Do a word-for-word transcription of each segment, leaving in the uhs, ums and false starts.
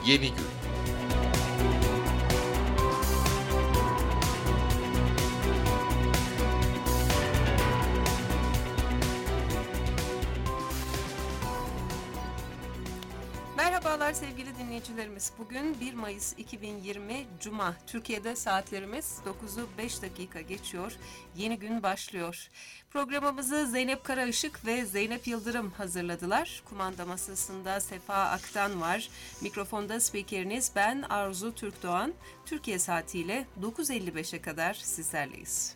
Yeni Gün. Merhabalar sevgili dinleyicilerimiz. Bugün bir Mayıs iki bin yirmi Cuma. Türkiye'de saatlerimiz dokuzu beş dakika geçiyor. Yeni gün başlıyor. Programımızı Zeynep Karaışık ve Zeynep Yıldırım hazırladılar. Kumanda masasında Sefa Aktan var. Mikrofonda spikeriniz ben Arzu Türkdoğan. Türkiye saatiyle dokuz elli beşe kadar sizlerleyiz.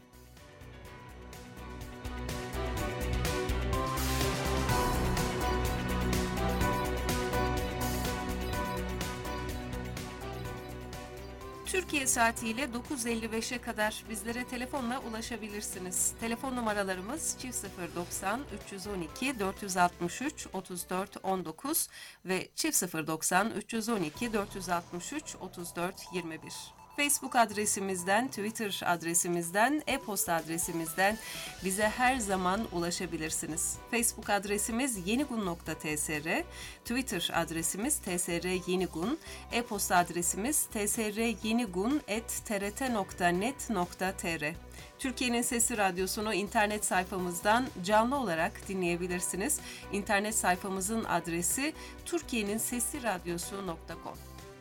Türkiye saatiyle dokuz elli beşe kadar bizlere telefonla ulaşabilirsiniz. Telefon numaralarımız çift sıfır doksan üç yüz on iki dört yüz altmış üç otuz dört on dokuz ve çift sıfır doksan üç yüz on iki dört yüz altmış üç otuz dört yirmi bir. Facebook adresimizden, Twitter adresimizden, e-posta adresimizden bize her zaman ulaşabilirsiniz. Facebook adresimiz yenigun nokta tsr, Twitter adresimiz tsryenigun, e-posta adresimiz tsryenigun at t r t nokta net nokta t r. Türkiye'nin Sesi Radyosu'nu internet sayfamızdan canlı olarak dinleyebilirsiniz. İnternet sayfamızın adresi türkiyenin sesi radyosu nokta com.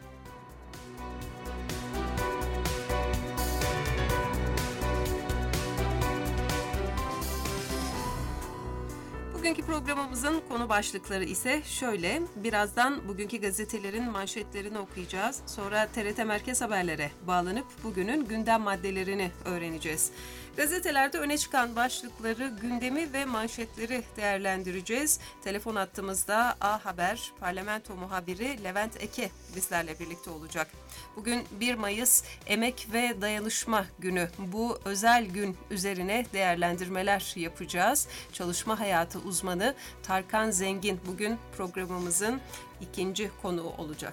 Bugünkü programımızın konu başlıkları ise şöyle. Birazdan bugünkü gazetelerin manşetlerini okuyacağız. Sonra T R T Merkez Haberler'e bağlanıp bugünün gündem maddelerini öğreneceğiz. Gazetelerde öne çıkan başlıkları, gündemi ve manşetleri değerlendireceğiz. Telefon hattımızda A Haber Parlamento muhabiri Levent Eke bizlerle birlikte olacak. Bugün bir Mayıs Emek ve Dayanışma Günü. Bu özel gün üzerine değerlendirmeler yapacağız. Çalışma hayatı uzmanı Tarkan Zengin bugün programımızın ikinci konuğu olacak.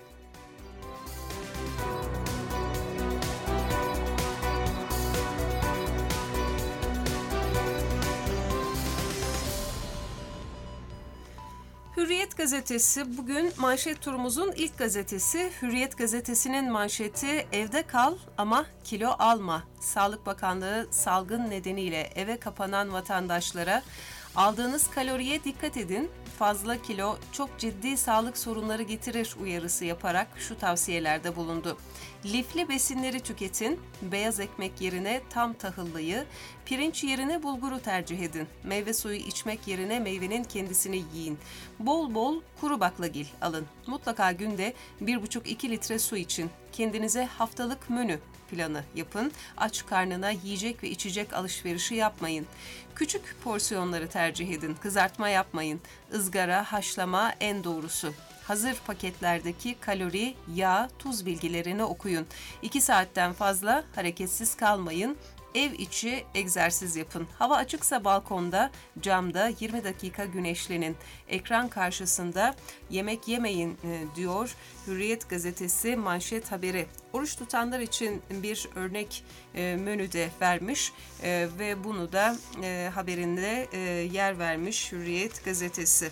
Hürriyet Gazetesi bugün manşet turumuzun ilk gazetesi. Hürriyet Gazetesi'nin manşeti evde kal ama kilo alma. Sağlık Bakanlığı salgın nedeniyle eve kapanan vatandaşlara aldığınız kaloriye dikkat edin. Fazla kilo çok ciddi sağlık sorunları getirir uyarısı yaparak şu tavsiyelerde bulundu. Lifli besinleri tüketin, beyaz ekmek yerine tam tahıllıyı, pirinç yerine bulguru tercih edin. Meyve suyu içmek yerine meyvenin kendisini yiyin. Bol bol kuru baklagil alın. Mutlaka günde bir buçuk iki litre su için. Kendinize haftalık menü planı yapın. Aç karnına yiyecek ve içecek alışverişi yapmayın. Küçük porsiyonları tercih edin. Kızartma yapmayın. Izgara, haşlama en doğrusu. Hazır paketlerdeki kalori, yağ, tuz bilgilerini okuyun. iki saatten fazla hareketsiz kalmayın. Ev içi egzersiz yapın. Hava açıksa balkonda, camda yirmi dakika güneşlenin. Ekran karşısında yemek yemeyin diyor Hürriyet Gazetesi manşet haberi. Oruç tutanlar için bir örnek e, menü de vermiş e, ve bunu da e, haberinde e, yer vermiş Hürriyet Gazetesi.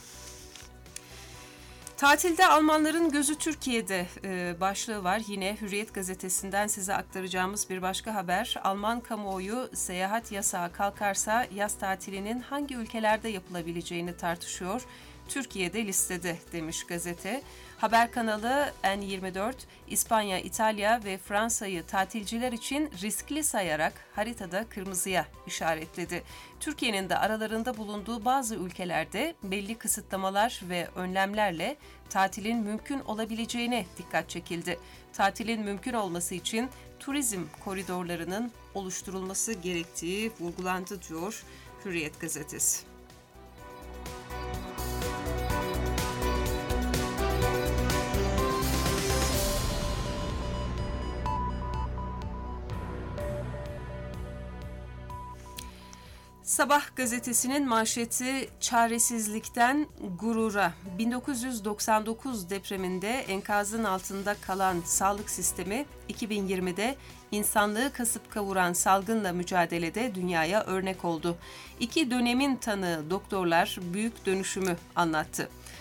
Tatilde Almanların gözü Türkiye'de e, başlığı var. Yine Hürriyet Gazetesi'nden size aktaracağımız bir başka haber. Alman kamuoyu seyahat yasağı kalkarsa yaz tatilinin hangi ülkelerde yapılabileceğini tartışıyor. Türkiye'de listede demiş gazete. Haber kanalı N yirmi dört, İspanya, İtalya ve Fransa'yı tatilciler için riskli sayarak haritada kırmızıya işaretledi. Türkiye'nin de aralarında bulunduğu bazı ülkelerde belli kısıtlamalar ve önlemlerle tatilin mümkün olabileceğine dikkat çekildi. Tatilin mümkün olması için turizm koridorlarının oluşturulması gerektiği vurgulandı diyor Hürriyet Gazetesi. Sabah gazetesinin manşeti çaresizlikten gurura. bin dokuz yüz doksan dokuz depreminde enkazın altında kalan sağlık sistemi iki bin yirmide insanlığı kasıp kavuran salgınla mücadelede dünyaya örnek oldu. İki dönemin tanığı doktorlar büyük dönüşümü anlattı.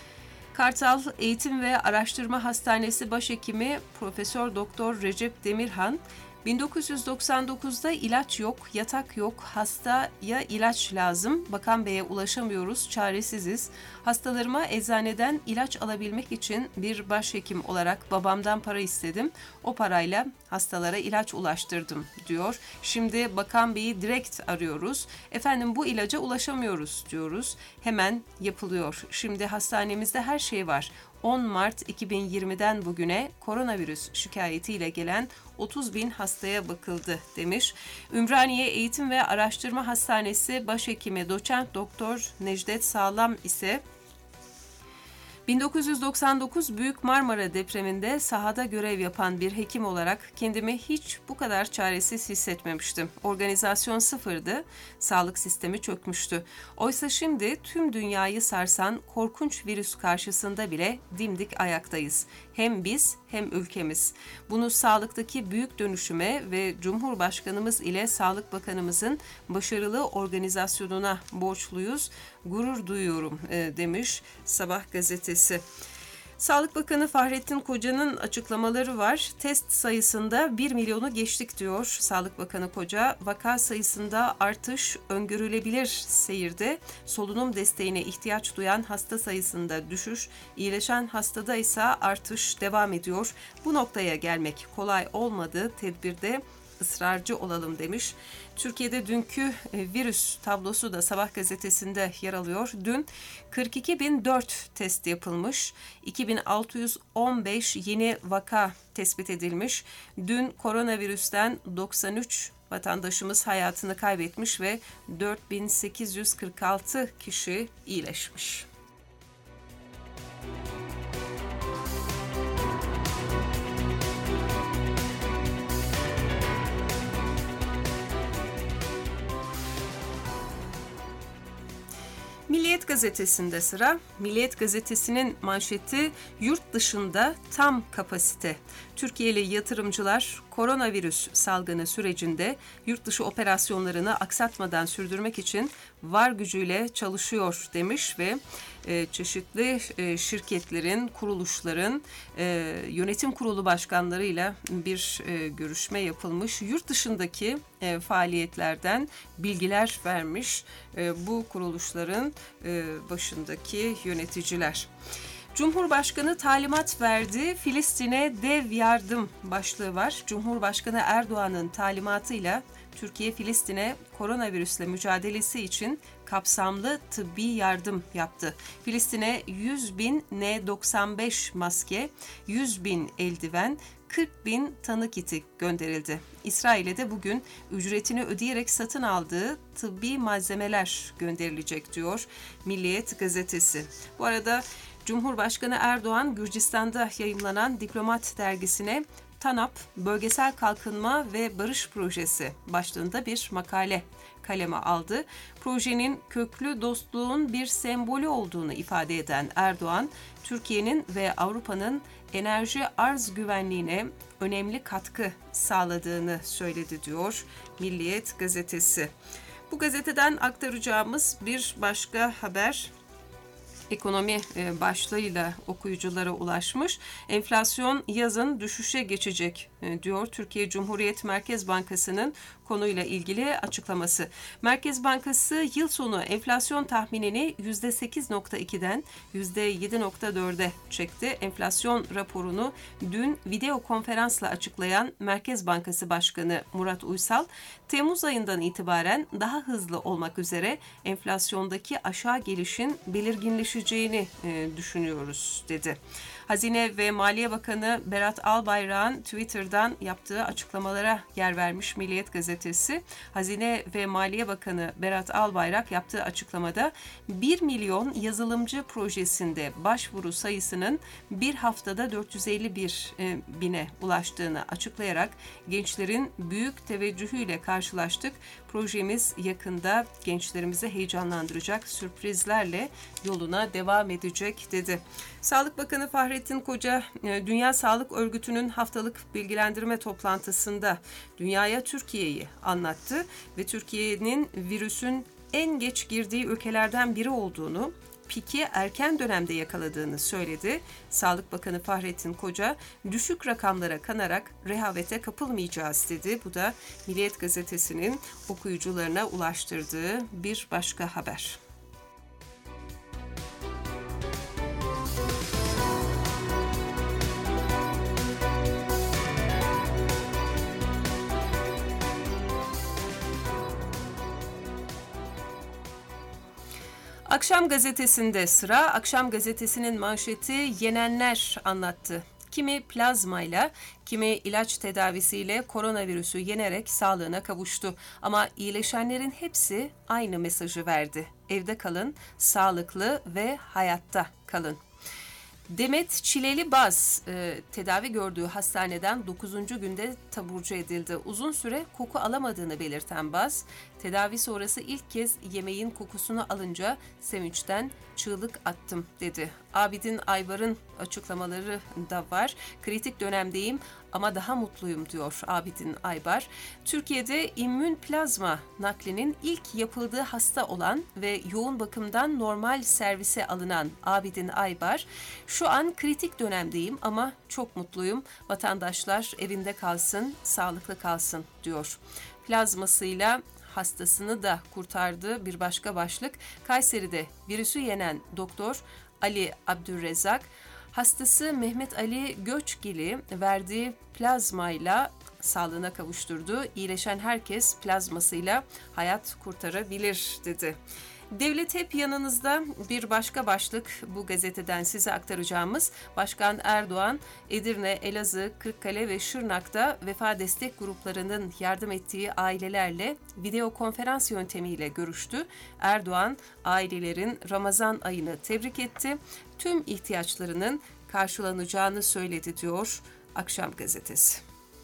Kartal Eğitim ve Araştırma Hastanesi Başhekimi Profesör Doktor Recep Demirhan, bin dokuz yüz doksan dokuzda ilaç yok, yatak yok, hastaya ilaç lazım. Bakan Bey'e ulaşamıyoruz, çaresiziz. Hastalarıma eczaneden ilaç alabilmek için bir başhekim olarak babamdan para istedim. O parayla hastalara ilaç ulaştırdım diyor. Şimdi Bakan Bey'i direkt arıyoruz. Efendim bu ilaca ulaşamıyoruz diyoruz. Hemen yapılıyor. Şimdi hastanemizde her şey var. on Mart iki bin yirmiden bugüne koronavirüs şikayetiyle gelen otuz bin hastaya bakıldı demiş. Ümraniye Eğitim ve Araştırma Hastanesi Başhekimi Doçent Doktor Necdet Sağlam ise bin dokuz yüz doksan dokuz Büyük Marmara depreminde sahada görev yapan bir hekim olarak kendimi hiç bu kadar çaresiz hissetmemiştim. Organizasyon sıfırdı, sağlık sistemi çökmüştü. Oysa şimdi tüm dünyayı sarsan korkunç virüs karşısında bile dimdik ayaktayız. Hem biz hem ülkemiz. Bunu sağlıktaki büyük dönüşüme ve Cumhurbaşkanımız ile Sağlık Bakanımızın başarılı organizasyonuna borçluyuz. Gurur duyuyorum e, demiş Sabah gazetesi. Sağlık Bakanı Fahrettin Koca'nın açıklamaları var. Test sayısında bir milyonu geçtik diyor Sağlık Bakanı Koca. Vaka sayısında artış öngörülebilir seyirde. Solunum desteğine ihtiyaç duyan hasta sayısında düşüş, iyileşen hastada ise artış devam ediyor. Bu noktaya gelmek kolay olmadı. Tedbirde ısrarcı olalım demiş. Türkiye'de dünkü virüs tablosu da Sabah gazetesinde yer alıyor. Dün kırk iki bin dört test yapılmış, iki bin altı yüz on beş yeni vaka tespit edilmiş. Dün koronavirüsten doksan üç vatandaşımız hayatını kaybetmiş ve dört bin sekiz yüz kırk altı kişi iyileşmiş. Milliyet gazetesinde sıra. Milliyet gazetesinin manşeti yurt dışında tam kapasite. Türkiye'li yatırımcılar koronavirüs salgını sürecinde yurt dışı operasyonlarını aksatmadan sürdürmek için var gücüyle çalışıyor demiş ve e, çeşitli e, şirketlerin, kuruluşların e, yönetim kurulu başkanlarıyla bir e, görüşme yapılmış. Yurt dışındaki e, faaliyetlerden bilgiler vermiş e, bu kuruluşların e, başındaki yöneticiler. Cumhurbaşkanı talimat verdi, Filistin'e dev yardım başlığı var. Cumhurbaşkanı Erdoğan'ın talimatıyla Türkiye Filistin'e koronavirüsle mücadelesi için kapsamlı tıbbi yardım yaptı. Filistin'e yüz bin N doksan beş maske, yüz bin eldiven, kırk bin tanı kiti gönderildi. İsrail'e de bugün ücretini ödeyerek satın aldığı tıbbi malzemeler gönderilecek diyor Milliyet gazetesi. Bu arada Cumhurbaşkanı Erdoğan, Gürcistan'da yayımlanan Diplomat dergisine TANAP, Bölgesel Kalkınma ve Barış Projesi başlığında bir makale kaleme aldı. Projenin köklü dostluğun bir sembolü olduğunu ifade eden Erdoğan, Türkiye'nin ve Avrupa'nın enerji arz güvenliğine önemli katkı sağladığını söyledi diyor Milliyet gazetesi. Bu gazeteden aktaracağımız bir başka haber ekonomi başlığıyla okuyuculara ulaşmış. Enflasyon yazın düşüşe geçecek diyor Türkiye Cumhuriyet Merkez Bankası'nın konuyla ilgili açıklaması. Merkez Bankası yıl sonu enflasyon tahminini yüzde sekiz virgül iki'den yüzde yedi virgül dört'e çekti. Enflasyon raporunu dün video konferansla açıklayan Merkez Bankası Başkanı Murat Uysal, Temmuz ayından itibaren daha hızlı olmak üzere enflasyondaki aşağı gelişin belirginleşeceğini e, düşünüyoruz dedi. Hazine ve Maliye Bakanı Berat Albayrak'ın Twitter'dan yaptığı açıklamalara yer vermiş Milliyet gazetesi. Hazine ve Maliye Bakanı Berat Albayrak yaptığı açıklamada bir milyon yazılımcı projesinde başvuru sayısının bir haftada dört yüz elli bir bine ulaştığını açıklayarak gençlerin büyük teveccühüyle karşılaştık. Projemiz yakında gençlerimizi heyecanlandıracak sürprizlerle yoluna devam edecek dedi. Sağlık Bakanı Fahrettin Koca, Dünya Sağlık Örgütü'nün haftalık bilgilendirme toplantısında dünyaya Türkiye'yi anlattı ve Türkiye'nin virüsün en geç girdiği ülkelerden biri olduğunu, piki erken dönemde yakaladığını söyledi. Sağlık Bakanı Fahrettin Koca, düşük rakamlara kanarak rehavete kapılmayacağız dedi. Bu da Milliyet Gazetesi'nin okuyucularına ulaştırdığı bir başka haber. Akşam Gazetesi'nde sıra. Akşam Gazetesi'nin manşeti yenenler anlattı. Kimi plazmayla, kimi ilaç tedavisiyle koronavirüsü yenerek sağlığına kavuştu. Ama iyileşenlerin hepsi aynı mesajı verdi. Evde kalın, sağlıklı ve hayatta kalın. Demet Çilelibaz e, tedavi gördüğü hastaneden dokuzuncu günde taburcu edildi. Uzun süre koku alamadığını belirten Baz, tedavi sonrası ilk kez yemeğin kokusunu alınca sevinçten çığlık attım dedi. Abidin Aybar'ın açıklamaları da var. Kritik dönemdeyim ama daha mutluyum diyor Abidin Aybar. Türkiye'de immün plazma naklinin ilk yapıldığı hasta olan ve yoğun bakımdan normal servise alınan Abidin Aybar, şu an kritik dönemdeyim ama çok mutluyum. Vatandaşlar evinde kalsın, sağlıklı kalsın diyor. Plazmasıyla hastasını da kurtardığı bir başka başlık, Kayseri'de virüsü yenen doktor Ali Abdülrezzak, hastası Mehmet Ali Göçgil'i verdiği plazmayla sağlığına kavuşturdu. İyileşen herkes plazmasıyla hayat kurtarabilir dedi. Devlet hep yanınızda bir başka başlık bu gazeteden size aktaracağımız. Başkan Erdoğan, Edirne, Elazığ, Kırıkkale ve Şırnak'ta vefa destek gruplarının yardım ettiği ailelerle video konferans yöntemiyle görüştü. Erdoğan, ailelerin Ramazan ayını tebrik etti. Tüm ihtiyaçlarının karşılanacağını söyledi diyor Akşam Gazetesi.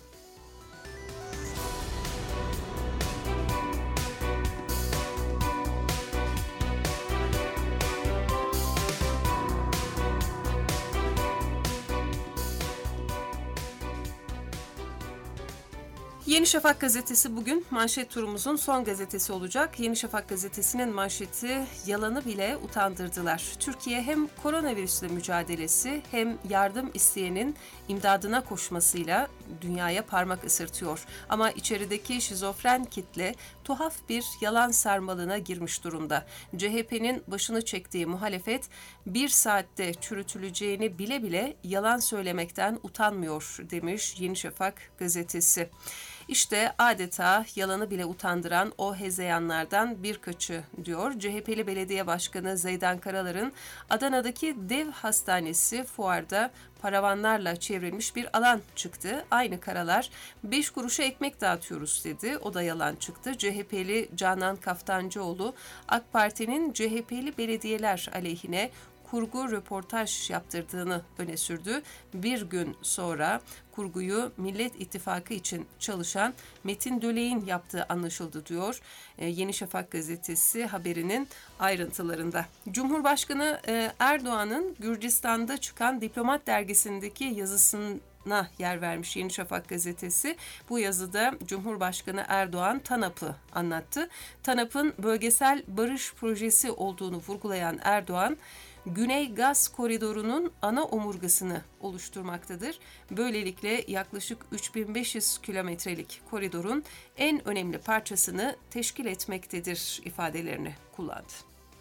Yeni Şafak gazetesi bugün manşet turumuzun son gazetesi olacak. Yeni Şafak gazetesinin manşeti yalanı bile utandırdılar. Türkiye hem koronavirüsle mücadelesi hem yardım isteyenin imdadına koşmasıyla dünyaya parmak ısırtıyor. Ama içerideki şizofren kitle tuhaf bir yalan sarmalına girmiş durumda. C H P'nin başını çektiği muhalefet bir saatte çürütüleceğini bile bile yalan söylemekten utanmıyor demiş Yeni Şafak gazetesi. İşte adeta yalanı bile utandıran o hezeyanlardan birkaçı diyor. C H P'li Belediye Başkanı Zeydan Karalar'ın Adana'daki dev hastanesi fuarda paravanlarla çevrilmiş bir alan çıktı. Aynı Karalar beş kuruşa ekmek dağıtıyoruz dedi. O da yalan çıktı. C H P'li Canan Kaftancıoğlu AK Parti'nin C H P'li belediyeler aleyhine kurgu röportaj yaptırdığını öne sürdü. Bir gün sonra kurguyu Millet İttifakı için çalışan Metin Dölek'in yaptığı anlaşıldı diyor Yeni Şafak gazetesi haberinin ayrıntılarında. Cumhurbaşkanı Erdoğan'ın Gürcistan'da çıkan Diplomat dergisindeki yazısına yer vermiş Yeni Şafak gazetesi. Bu yazıda Cumhurbaşkanı Erdoğan TANAP'ı anlattı. TANAP'ın bölgesel barış projesi olduğunu vurgulayan Erdoğan, Güney Gaz Koridoru'nun ana omurgasını oluşturmaktadır. Böylelikle yaklaşık üç bin beş yüz kilometrelik koridorun en önemli parçasını teşkil etmektedir ifadelerini kullandı.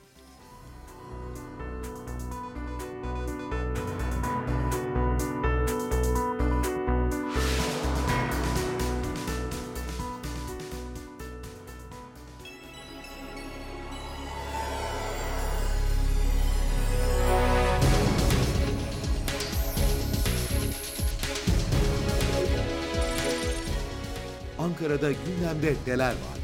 Ankara'da gündemde neler var?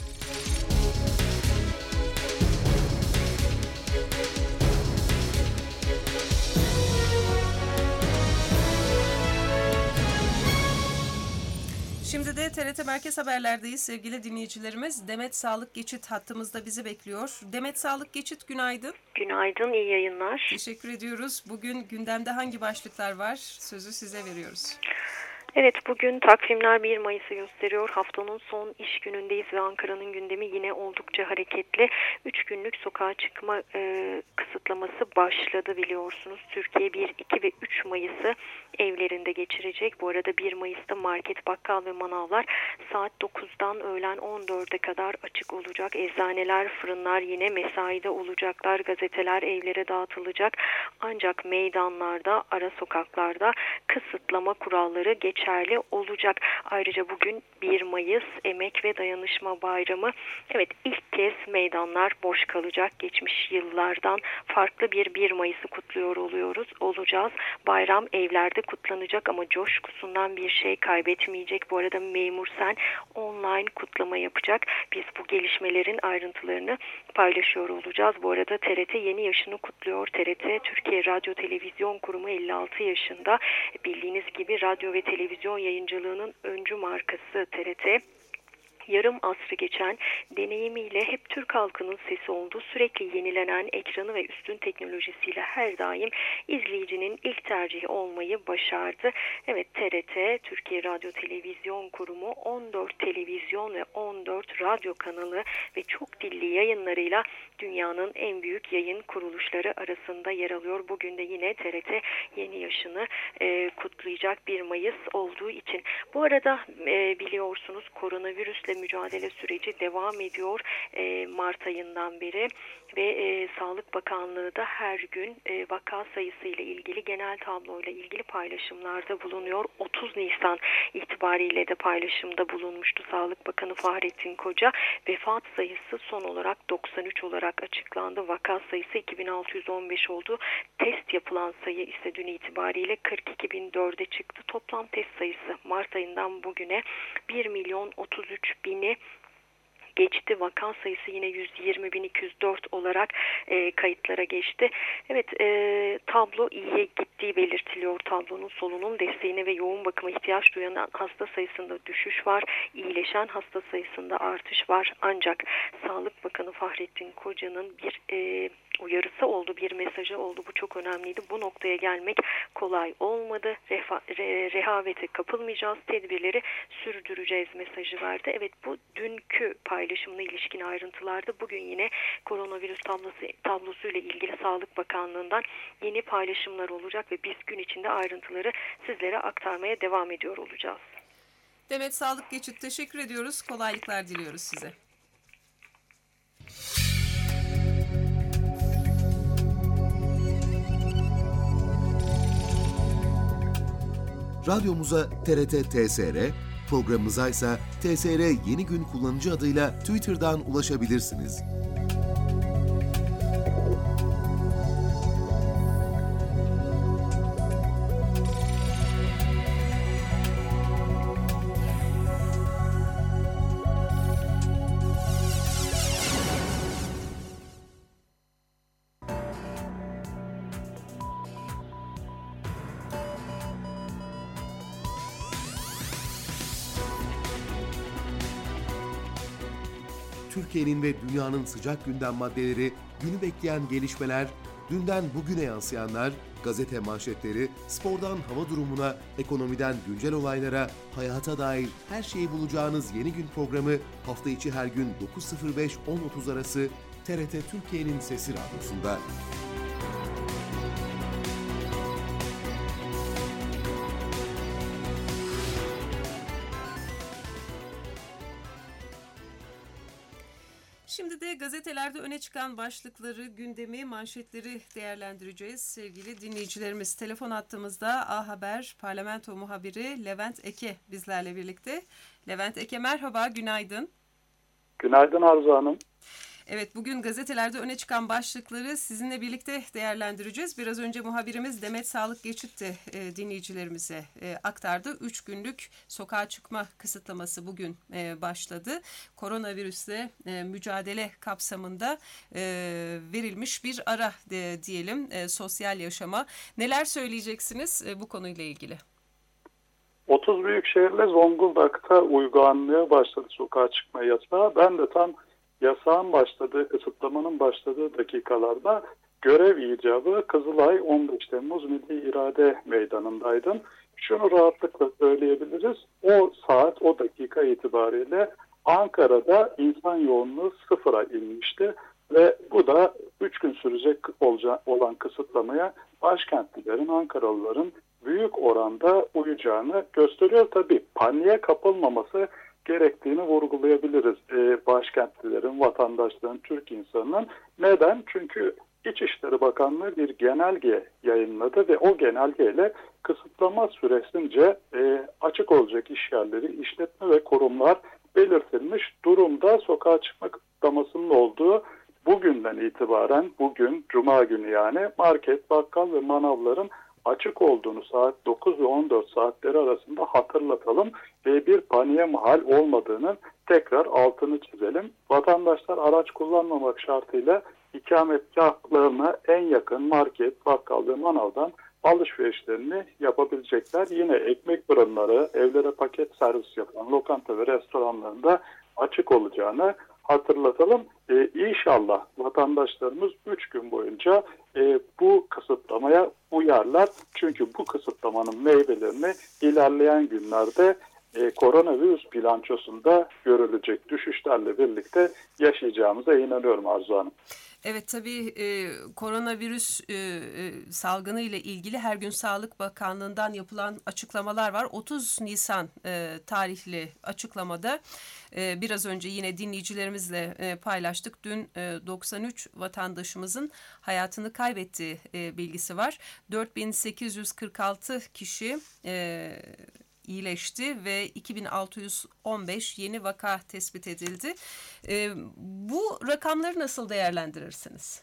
Şimdi de T R T Merkez Haberler'deyiz sevgili dinleyicilerimiz. Demet Sağlık Geçit hattımızda bizi bekliyor. Demet Sağlık Geçit, günaydın. Günaydın, iyi yayınlar. Teşekkür ediyoruz. Bugün gündemde hangi başlıklar var? Sözü size veriyoruz. Evet, bugün takvimler bir Mayıs'ı gösteriyor. Haftanın son iş günündeyiz ve Ankara'nın gündemi yine oldukça hareketli. üç günlük sokağa çıkma e, kısıtlaması başladı biliyorsunuz. Türkiye bir, iki ve üç Mayıs'ı evlerinde geçirecek. Bu arada bir Mayıs'ta market, bakkal ve manavlar saat dokuzdan öğlen on dörde kadar açık olacak. Eczaneler, fırınlar yine mesaide olacaklar. Gazeteler evlere dağıtılacak. Ancak meydanlarda, ara sokaklarda kısıtlama kuralları geçerli olacak. Ayrıca bugün bir Mayıs Emek ve Dayanışma Bayramı. Evet, ilk kez meydanlar boş kalacak. Geçmiş yıllardan farklı bir bir Mayıs'ı kutluyor oluyoruz, olacağız. Bayram evlerde kutlanacak ama coşkusundan bir şey kaybetmeyecek. Bu arada Memur Sen online kutlama yapacak. Biz bu gelişmelerin ayrıntılarını paylaşıyor olacağız. Bu arada T R T yeni yaşını kutluyor. T R T Türkiye Radyo Televizyon Kurumu elli altı yaşında. Bildiğiniz gibi radyo ve televizyon yayıncılığının öncü markası T R T. Yarım asrı geçen deneyimiyle hep Türk halkının sesi oldu. Sürekli yenilenen ekranı ve üstün teknolojisiyle her daim izleyicinin ilk tercihi olmayı başardı. Evet, T R T, Türkiye Radyo Televizyon Kurumu on dört televizyon ve on dört radyo kanalı ve çok dilli yayınlarıyla dünyanın en büyük yayın kuruluşları arasında yer alıyor. Bugün de yine T R T yeni yaşını e, kutlayacak bir Mayıs olduğu için. Bu arada e, biliyorsunuz koronavirüsle mücadele süreci devam ediyor e, Mart ayından beri ve e, Sağlık Bakanlığı da her gün e, vaka sayısı ile ilgili genel tabloyla ilgili paylaşımlarda bulunuyor. otuz Nisan itibariyle de paylaşımda bulunmuştu Sağlık Bakanı Fahrettin Koca. Vefat sayısı son olarak doksan üç olarak açıklandı. Vaka sayısı iki bin altı yüz on beş oldu. Test yapılan sayı ise dün itibariyle kırk iki bin dörde çıktı. Toplam test sayısı Mart ayından bugüne bir milyon otuz üç bini geçti. Vaka sayısı yine yüz yirmi bin iki yüz dört olarak e, kayıtlara geçti. Evet, e, tablo iyiye gittiği belirtiliyor. Tablonun solunum desteğine ve yoğun bakıma ihtiyaç duyan hasta sayısında düşüş var. İyileşen hasta sayısında artış var. Ancak Sağlık Bakanı Fahrettin Koca'nın bir e, uyarısı oldu, bir mesajı oldu. Bu çok önemliydi. Bu noktaya gelmek kolay olmadı. Reha, re, rehavete kapılmayacağız. Tedbirleri sürdüreceğiz mesajı verdi. Evet, bu dünkü paylaşımına ilişkin ayrıntılarda bugün yine koronavirüs tablosu, tablosuyla ilgili Sağlık Bakanlığı'ndan yeni paylaşımlar olacak ve biz gün içinde ayrıntıları sizlere aktarmaya devam ediyor olacağız. Demet Sağlık Geçit, teşekkür ediyoruz. Kolaylıklar diliyoruz size. Radyomuza T R T T S R, programımıza ise T S R Yeni Gün kullanıcı adıyla Twitter'dan ulaşabilirsiniz. Türkiye'nin ve dünyanın sıcak gündem maddeleri, günü bekleyen gelişmeler, dünden bugüne yansıyanlar, gazete manşetleri, spordan hava durumuna, ekonomiden güncel olaylara, hayata dair her şeyi bulacağınız Yeni Gün programı hafta içi her gün dokuz sıfır beş on otuz arası T R T Türkiye'nin Sesi Radyosu'nda. Şimdi de gazetelerde öne çıkan başlıkları, gündemi, manşetleri değerlendireceğiz sevgili dinleyicilerimiz. Telefon hattımızda A Haber Parlamento muhabiri Levent Eke bizlerle birlikte. Levent Eke, merhaba, günaydın. Günaydın Arzu Hanım. Evet, bugün gazetelerde öne çıkan başlıkları sizinle birlikte değerlendireceğiz. Biraz önce muhabirimiz Demet Sağlık Geçit de e, dinleyicilerimize e, aktardı. Üç günlük sokağa çıkma kısıtlaması bugün e, başladı. Koronavirüsle e, mücadele kapsamında e, verilmiş bir ara de, diyelim e, sosyal yaşama. Neler söyleyeceksiniz e, bu konuyla ilgili? otuz büyük şehirle Zonguldak'ta uygulanmaya başladı sokağa çıkma yasağı. Ben de tam yasağın başladığı, kısıtlamanın başladığı dakikalarda görev icabı Kızılay on beş Temmuz Milli İrade Meydanı'ndaydım. şunu rahatlıkla söyleyebiliriz. O saat, o dakika itibariyle Ankara'da insan yoğunluğu sıfıra inmişti ve bu da üç gün sürecek olan kısıtlamaya başkentlilerin, Ankaralıların büyük oranda uyacağını gösteriyor. Tabii paniğe kapılmaması gerektiğini vurgulayabiliriz. Ee, başkentlilerin, vatandaşların, Türk insanının. Neden? Çünkü İçişleri Bakanlığı bir genelge yayınladı ve o genelgeyle kısıtlama süresince e, açık olacak iş yerleri, işletme ve kurumlar belirtilmiş durumda. Sokağa çıkma kısıtlamasının olduğu bugünden itibaren, bugün Cuma günü yani market, bakkal ve manavların açık olduğunu saat dokuz ve on dört saatleri arasında hatırlatalım ve bir paniğe mahal olmadığının tekrar altını çizelim. Vatandaşlar araç kullanmamak şartıyla ikametgahlarına en yakın market, bakkal ve manavdan alışverişlerini yapabilecekler. Yine ekmek fırınları, evlere paket servis yapan lokanta ve restoranlarında açık olacağını hatırlatalım. Ee, İnşallah vatandaşlarımız üç gün boyunca e, bu kısıtlamaya uyarlar. Çünkü bu kısıtlamanın meyvelerini ilerleyen günlerde e, koronavirüs bilançosunda görülecek düşüşlerle birlikte yaşayacağımıza inanıyorum Arzu Hanım. Evet, tabii e, koronavirüs e, e, salgını ile ilgili her gün Sağlık Bakanlığı'ndan yapılan açıklamalar var. otuz Nisan e, tarihli açıklamada e, biraz önce yine dinleyicilerimizle e, paylaştık. Dün e, doksan üç vatandaşımızın hayatını kaybettiği e, bilgisi var. dört bin sekiz yüz kırk altı kişi e, iyileşti ve iki bin altı yüz on beş yeni vaka tespit edildi. E, bu rakamları nasıl değerlendirirsiniz?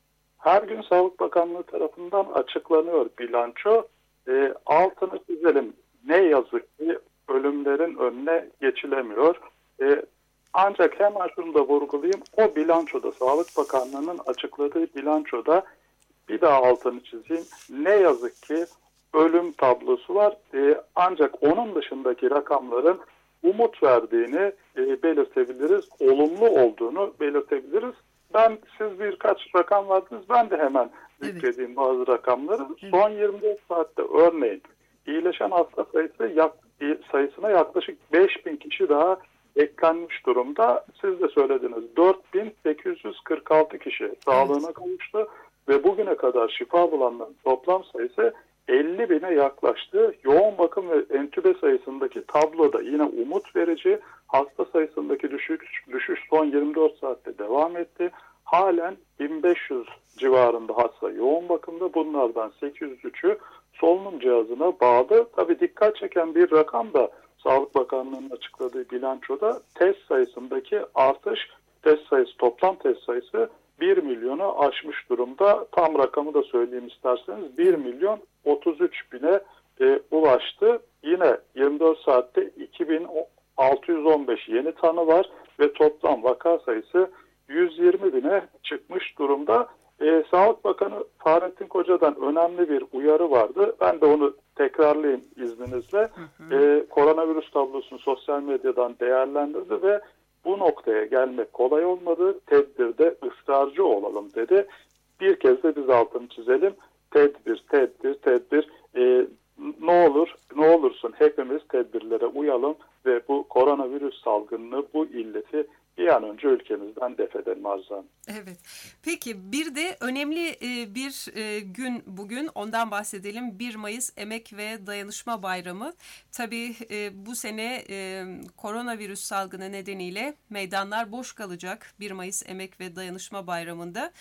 Her gün Sağlık Bakanlığı tarafından açıklanıyor bilanço. E, altını çizelim. Ne yazık ki ölümlerin önüne geçilemiyor. E, ancak hemen şunu da vurgulayayım. O bilançoda, Sağlık Bakanlığı'nın açıkladığı bilançoda bir daha altını çizeyim. Ne yazık ki ölüm tablosu var. E, ancak onun dışındaki rakamların umut verdiğini e, belirtebiliriz. Olumlu olduğunu belirtebiliriz. Ben, siz birkaç rakam verdiniz. Ben de hemen yüklediğim evet. bazı rakamları. Evet. Son yirmi dört saatte örneğin iyileşen hasta sayısı yak, sayısına yaklaşık beş bin kişi daha eklenmiş durumda. Siz de söylediniz. dört bin sekiz yüz kırk altı kişi sağlığına evet. kavuştu ve bugüne kadar şifa bulanların toplam sayısı elli bine yaklaştı. Yoğun bakım ve entübe sayısındaki tablo da yine umut verici. Hasta sayısındaki düşüş, düşüş son yirmi dört saatte devam etti. Halen bin beş yüz civarında hasta yoğun bakımda. Bunlardan sekiz yüz üçü solunum cihazına bağlı. Tabii dikkat çeken bir rakam da Sağlık Bakanlığı'nın açıkladığı bilançoda test sayısındaki artış, test sayısı, toplam test sayısı bir milyonu aşmış durumda. Tam rakamı da söyleyeyim isterseniz. bir milyon otuz üç bine e, ulaştı. Yine yirmi dört saatte iki bin altı yüz on beş yeni tanı var ve toplam vaka sayısı yüz yirmi bine çıkmış durumda. E, Sağlık Bakanı Fahrettin Koca'dan önemli bir uyarı vardı. Ben de onu tekrarlayayım izninizle. Hı hı. E, koronavirüs tablosunu sosyal medyadan değerlendirdi ve bu noktaya gelmek kolay olmadı. Tedbirde ısrarcı olalım dedi. Bir kez de biz altını çizelim. Tedbir, tedbir, tedbir. E, ne olur, ne olursun hepimiz tedbirlere uyalım ve bu koronavirüs salgınını, bu illeti bir an önce ülkemizden def edelim Arzu Hanım. Evet. Peki bir de önemli bir gün bugün, ondan bahsedelim. bir Mayıs Emek ve Dayanışma Bayramı. Tabii bu sene koronavirüs salgını nedeniyle meydanlar boş kalacak. bir Mayıs Emek ve Dayanışma Bayramı'nda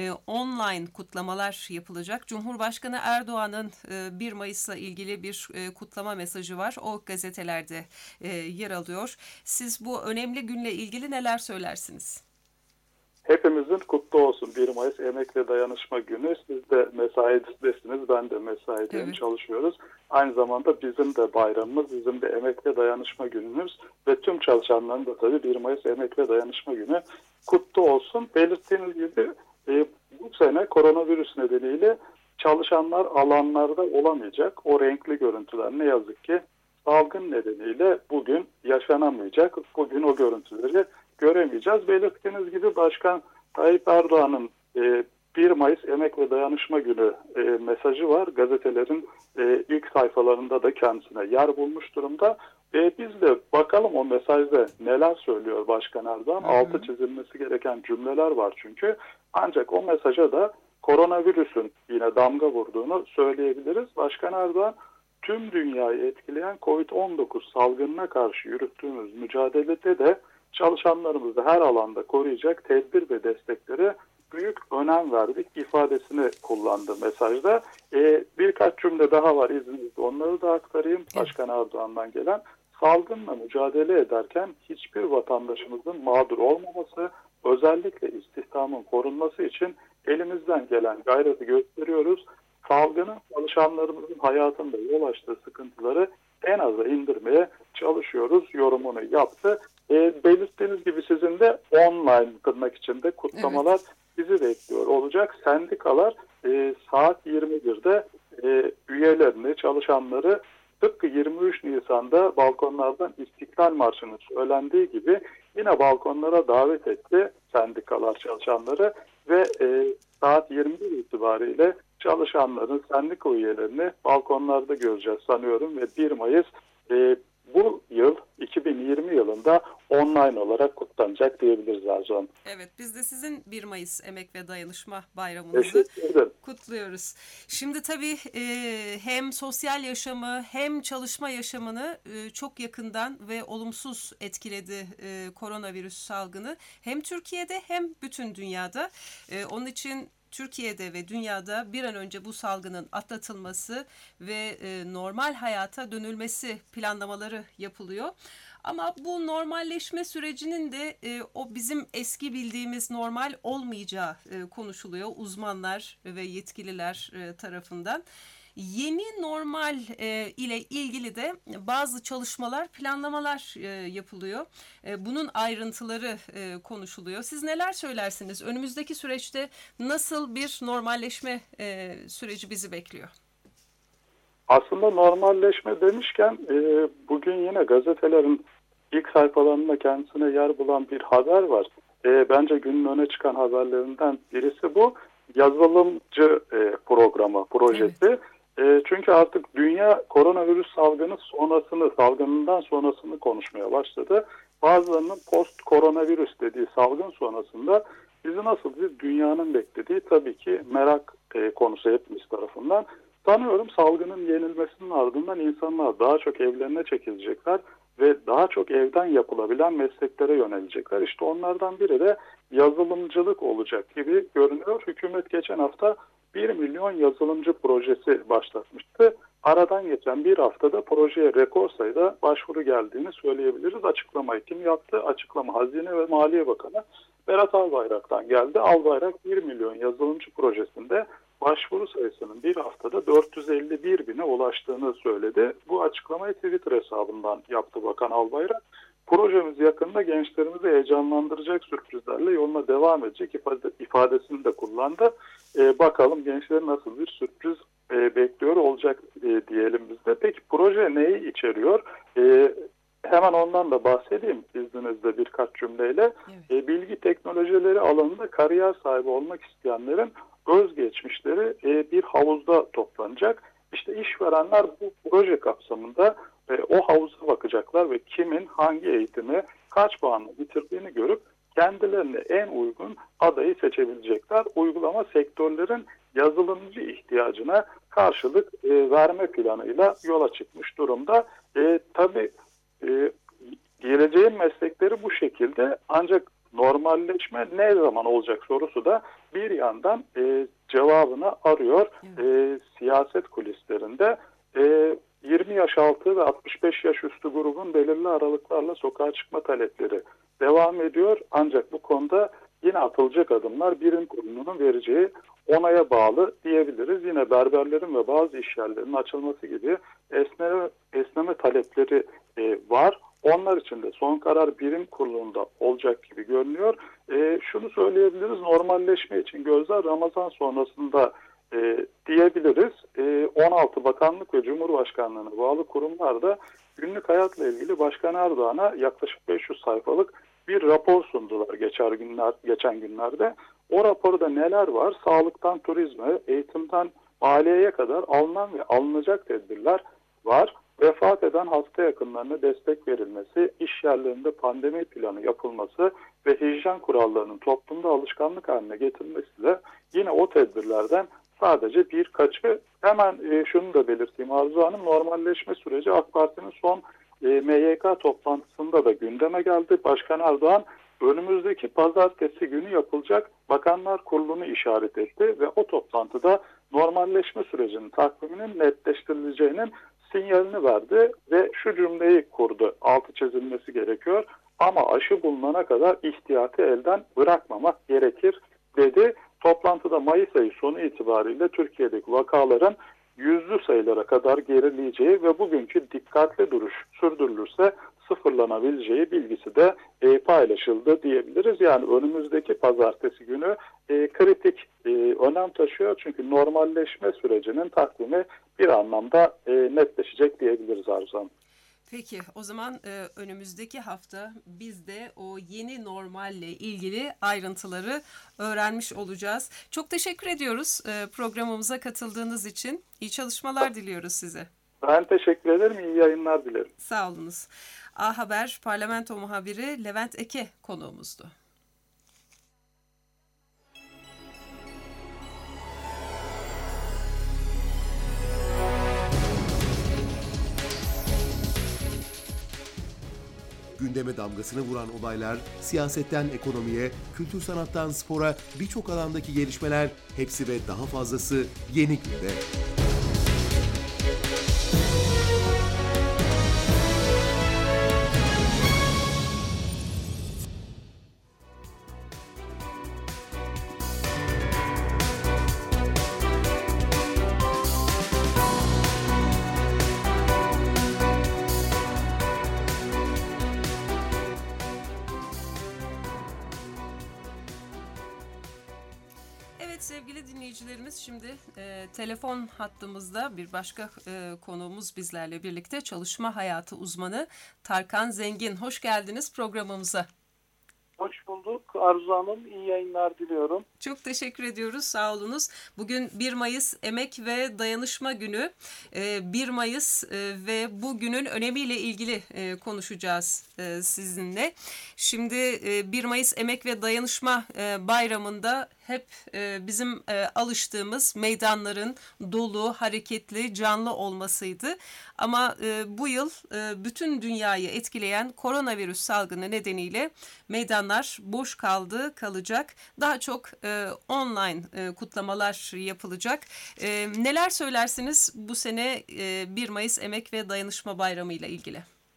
online kutlamalar yapılacak. Cumhurbaşkanı Erdoğan'ın bir Mayıs'la ilgili bir kutlama mesajı var. O gazetelerde yer alıyor. Siz bu önemli günle ilgili neler söylersiniz? Hepimizin kutlu olsun bir Mayıs Emek ve Dayanışma Günü. Siz de mesaidesiniz, ben de mesaideyim, evet. çalışıyoruz. Aynı zamanda bizim de bayramımız, bizim de Emek ve Dayanışma Günümüz ve tüm çalışanların da tabii bir Mayıs Emek ve Dayanışma Günü kutlu olsun. Belirttiğiniz gibi e, bu sene koronavirüs nedeniyle çalışanlar alanlarda olamayacak. O renkli görüntüler ne yazık ki salgın nedeniyle bugün yaşanamayacak. Bugün o görüntüleri göremeyeceğiz. Belirttiğiniz gibi Başkan Tayyip Erdoğan'ın e, bir Mayıs Emek ve Dayanışma Günü e, mesajı var. Gazetelerin e, ilk sayfalarında da kendisine yer bulmuş durumda. E, biz de bakalım o mesajda neler söylüyor Başkan Erdoğan. Hı hı. Altı çizilmesi gereken cümleler var çünkü. Ancak o mesaja da koronavirüsün yine damga vurduğunu söyleyebiliriz. Başkan Erdoğan tüm dünyayı etkileyen kovid on dokuz salgınına karşı yürüttüğümüz mücadelede de çalışanlarımızı her alanda koruyacak tedbir ve destekleri büyük önem verdik ifadesini kullandı mesajda. Ee, birkaç cümle daha var izninizle onları da aktarayım. Başkan Erdoğan'dan gelen salgınla mücadele ederken hiçbir vatandaşımızın mağdur olmaması, özellikle istihdamın korunması için elimizden gelen gayreti gösteriyoruz. Salgının çalışanlarımızın hayatında yol açtığı sıkıntıları en aza indirmeye çalışıyoruz yorumunu yaptı. E, belirttiğiniz gibi sizin de online tırnak içinde kutlamalar evet. bizi bekliyor olacak. Sendikalar e, saat yirmi birde e, üyelerini, çalışanları tıpkı yirmi üç Nisan'da balkonlardan İstiklal Marşı'nın söylendiği gibi yine balkonlara davet etti sendikalar çalışanları ve e, saat yirmi bir itibariyle çalışanların, sendika üyelerini balkonlarda göreceğiz sanıyorum ve bir Mayıs e, bu yıl iki bin yirmi yılında online olarak kutlanacak diyebiliriz Arzu Hanım. Evet, biz de sizin bir Mayıs Emek ve Dayanışma Bayramınızı kutluyoruz. Şimdi tabii e, hem sosyal yaşamı hem çalışma yaşamını e, çok yakından ve olumsuz etkiledi e, koronavirüs salgını. Hem Türkiye'de hem bütün dünyada. E, onun için Türkiye'de ve dünyada bir an önce bu salgının atlatılması ve e, normal hayata dönülmesi planlamaları yapılıyor. Ama bu normalleşme sürecinin de e, o bizim eski bildiğimiz normal olmayacağı e, konuşuluyor uzmanlar ve yetkililer e, tarafından. Yeni normal e, ile ilgili de bazı çalışmalar, planlamalar e, yapılıyor. E, bunun ayrıntıları e, konuşuluyor. Siz neler söylersiniz? Önümüzdeki süreçte nasıl bir normalleşme e, süreci bizi bekliyor? Aslında normalleşme demişken e, bugün yine gazetelerin ilk sayfalarında kendisine yer bulan bir haber var. E, bence günün öne çıkan haberlerinden birisi bu. Yazılımcı e, programı, projesi. Evet. E, çünkü artık dünya koronavirüs salgını sonrasını, salgınından sonrasını konuşmaya başladı. Bazılarının post koronavirüs dediği salgın sonrasında bizi nasıl bir dünyanın beklediği tabii ki merak e, konusu hepimiz tarafından. Sanıyorum salgının yenilmesinin ardından insanlar daha çok evlerine çekilecekler ve daha çok evden yapılabilen mesleklere yönelecekler. İşte onlardan biri de yazılımcılık olacak gibi görünüyor. Hükümet geçen hafta bir milyon yazılımcı projesi başlatmıştı. Aradan geçen bir haftada projeye rekor sayıda başvuru geldiğini söyleyebiliriz. Açıklamayı kim yaptı? Açıklama Hazine ve Maliye Bakanı Berat Albayrak'tan geldi. Albayrak bir milyon yazılımcı projesinde başvuru sayısının bir haftada dört yüz elli bir bine ulaştığını söyledi. Bu açıklamayı Twitter hesabından yaptı Bakan Albayrak. Projemiz yakında gençlerimizi heyecanlandıracak sürprizlerle yoluna devam edecek ifade, ifadesini de kullandı. Ee, bakalım gençleri nasıl bir sürpriz e, bekliyor olacak e, diyelim biz de. Peki proje neyi içeriyor? E, hemen ondan da bahsedeyim izninizle birkaç cümleyle. Evet. E, bilgi teknolojileri alanında kariyer sahibi olmak isteyenlerin özgeçmişleri e, bir havuzda toplanacak. İşte işverenler bu proje kapsamında e, o havuza bakacaklar ve kimin hangi eğitimi kaç puanla bitirdiğini görüp kendilerine en uygun adayı seçebilecekler. Uygulama sektörlerin yazılımcı ihtiyacına karşılık e, verme planıyla yola çıkmış durumda. E, tabii e, geleceğin meslekleri bu şekilde, ancak normalleşme ne zaman olacak sorusu da bir yandan e, cevabını arıyor. E, siyaset kulislerinde e, yirmi yaş altı ve altmış beş yaş üstü grubun belirli aralıklarla sokağa çıkma talepleri devam ediyor. Ancak bu konuda yine atılacak adımlar birim kurulunun vereceği onaya bağlı diyebiliriz. Yine berberlerin ve bazı işyerlerinin açılması gibi esneme, esneme talepleri e, var. Onlar için de son karar birim kurulunda olacak gibi görünüyor. E, şunu söyleyebiliriz, normalleşme için gözler Ramazan sonrasında e, diyebiliriz. E, on altı bakanlık ve Cumhurbaşkanlığına bağlı kurumlar da günlük hayatla ilgili Başkan Erdoğan'a yaklaşık beş yüz sayfalık bir rapor sundular geçer günler, geçen günlerde. O raporda neler var? Sağlıktan turizme, eğitimden maliyeye kadar alınan ve alınacak tedbirler var. Vefat eden hasta yakınlarına destek verilmesi, iş yerlerinde pandemi planı yapılması ve hijyen kurallarının toplumda alışkanlık haline getirilmesi de yine o tedbirlerden sadece birkaçı. Hemen e, şunu da belirteyim Arzu Hanım, normalleşme süreci AK Parti'nin son e, M Y K toplantısında da gündeme geldi. Başkan Erdoğan önümüzdeki pazartesi günü yapılacak Bakanlar Kurulu'nu işaret etti ve o toplantıda normalleşme sürecinin takviminin netleştirileceğinin sinyalini verdi ve şu cümleyi kurdu, altı çizilmesi gerekiyor ama aşı bulunana kadar ihtiyatı elden bırakmamak gerekir dedi. Toplantıda Mayıs ayı sonu itibariyle Türkiye'deki vakaların yüzlü sayılara kadar gerileyeceği ve bugünkü dikkatli duruş sürdürülürse sıfırlanabileceği bilgisi de e, paylaşıldı diyebiliriz. Yani önümüzdeki pazartesi günü e, kritik e, önem taşıyor çünkü normalleşme sürecinin takvimi bir anlamda e, netleşecek diyebiliriz Arzu Hanım. Peki o zaman e, önümüzdeki hafta biz de o yeni normalle ilgili ayrıntıları öğrenmiş olacağız. Çok teşekkür ediyoruz e, programımıza katıldığınız için. İyi çalışmalar diliyoruz size. Ben teşekkür ederim. İyi yayınlar dilerim. Sağ olunuz. A Haber Parlamento muhabiri Levent Eke konuğumuzdu. Gündeme damgasını vuran olaylar, siyasetten ekonomiye, kültür sanattan spora birçok alandaki gelişmeler, hepsi ve daha fazlası Yeni Günde. Sevgili dinleyicilerimiz, şimdi e, telefon hattımızda bir başka e, konuğumuz bizlerle birlikte, çalışma hayatı uzmanı Tarkan Zengin. Hoş geldiniz programımıza. Hoş bulduk Arzu Hanım. İyi yayınlar diliyorum. Çok teşekkür ediyoruz. Sağ olunuz. Bugün bir Mayıs Emek ve Dayanışma Günü. bir Mayıs ve bu günün önemiyle ilgili konuşacağız sizinle. Şimdi bir Mayıs Emek ve Dayanışma Bayramı'nda hep bizim alıştığımız meydanların dolu, hareketli, canlı olmasıydı. Ama bu yıl bütün dünyayı etkileyen koronavirüs salgını nedeniyle meydanlar boş kaldı, kalacak. Daha çok online kutlamalar yapılacak. Neler söylersiniz bu sene bir Mayıs Emek ve Dayanışma Bayramı ile ilgili?